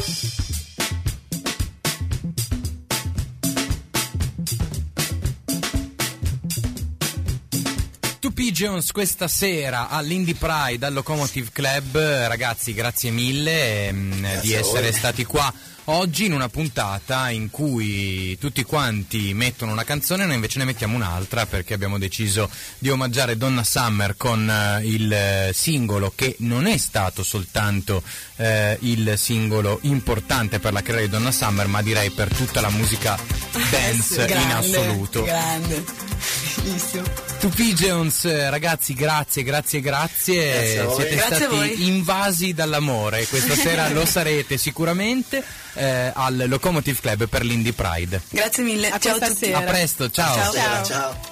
Jones questa sera all'Indie Pride al Locomotive Club. Ragazzi, grazie mille di essere stati qua oggi in una puntata in cui tutti quanti mettono una canzone, noi invece ne mettiamo un'altra, perché abbiamo deciso di omaggiare Donna Summer con il singolo che non è stato soltanto il singolo importante per la carriera di Donna Summer, ma direi per tutta la musica dance in assoluto. Grande, bellissimo. Tupi Jones, ragazzi, grazie. Siete stati invasi dall'amore. Questa sera lo sarete sicuramente al Locomotive Club per l'Indie Pride. Grazie mille. Ciao a tutti. A presto, ciao. Ciao.